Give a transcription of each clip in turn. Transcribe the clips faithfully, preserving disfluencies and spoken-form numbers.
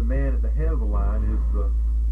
the man at the head of the line is the,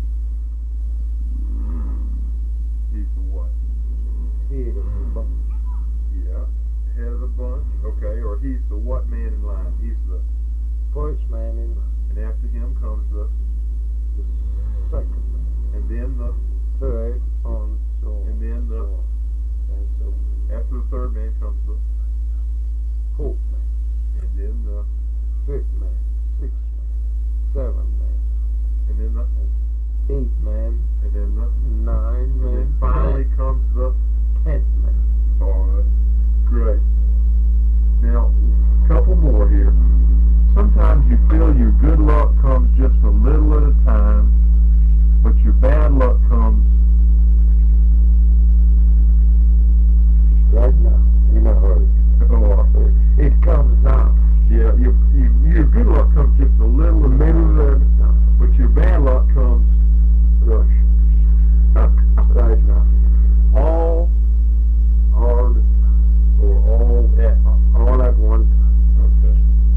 he's the what? Head of the bunch. Yeah, head of the bunch, okay, or he's the what man in line? He's the First man in line. and after him comes the, The second man. and then the, Third on so on. and then the, so on. And so on. after the third man comes the, Fourth man. and then the, Fifth man. Sixth man. Seventh man. and then the, Eighth man. and then the, Nine and man. then finally comes the, Tenth man. alright, great. Now, a couple more here. Sometimes you feel your good luck comes just a little at a time, but your bad luck comes Right now. In a hurry. oh, It comes now. yeah, your, your, your good luck comes just a little at a Middle time, of the time. but your bad luck comes Rush. Right now. all hard or all at All at one time. okay.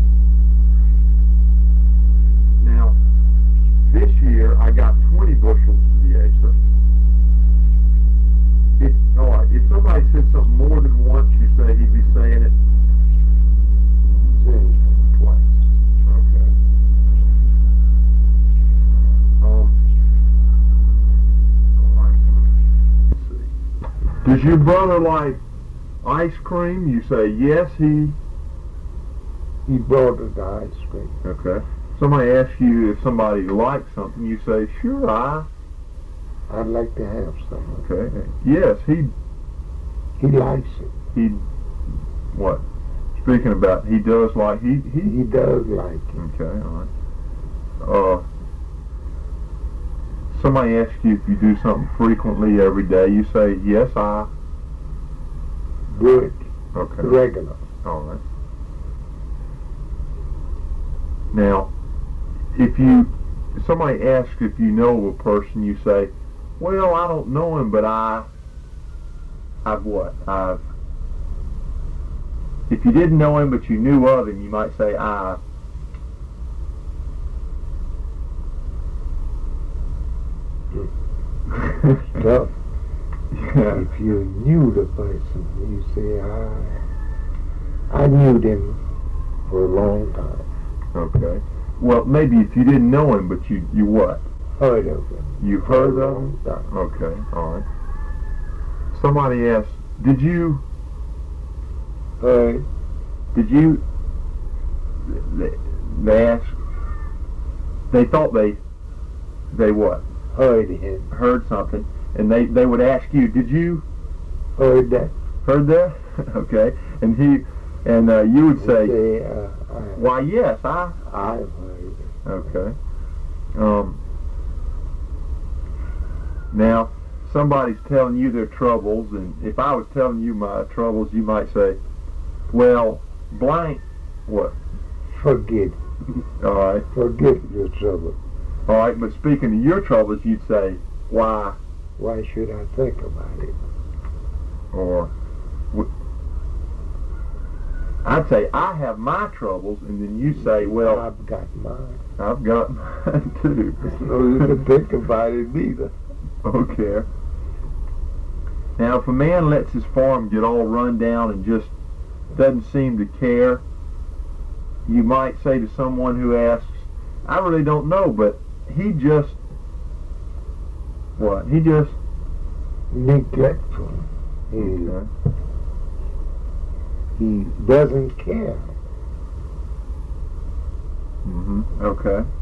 Now, this year I got twenty bushels to the acre. If, all right, if somebody said something more than once, you say he'd be saying it Saying twice. okay. Um, all right. Let's see. Does your brother like ice cream? You say yes, he. He brought us the ice cream. Okay. Somebody asks you if somebody likes something, you say, sure, I. I'd like to have some. Okay. Yes, he, He likes it. he, what? Speaking about, he does like, he, he. He does like it. Okay, all right. Uh, somebody asks you if you do something frequently every day, you say, yes, I. Do it Okay. regular. All right. Now, if you, if somebody asks if you know a person, you say, well, I don't know him, but I, I've what? I've, if you didn't know him, but you knew of him, you might say, I. Tough. Yeah. If you knew the person, you say, I, I knew them for a long time. Okay. Well, maybe if you didn't know him, but you, you what? Heard of them. You've for heard a of him? long time. Okay, all right. Somebody asked, did you, Heard. did you, they, they asked, they thought they, they what? Heard him. Heard something, and they, they would ask you, did you, Heard that. heard that? Okay, and he, and uh, you would say, say uh, I, why, yes, I, I've heard it. okay. Um, now, somebody's telling you their troubles, and if I was telling you my troubles, you might say, well, blank, what? Forget. All right, Forget your trouble. all right, but speaking of your troubles, you'd say, why, Why should I think about it? or, wh- I'd say, I have my troubles, and then you say, well, I've got mine. I've got mine too. No you can think about it neither. Okay. Now, if a man lets his farm get all run down and just doesn't seem to care, you might say to someone who asks, I really don't know, but he just, what? He just, Neglectful. He, okay. he doesn't care. Mm-hmm. Okay.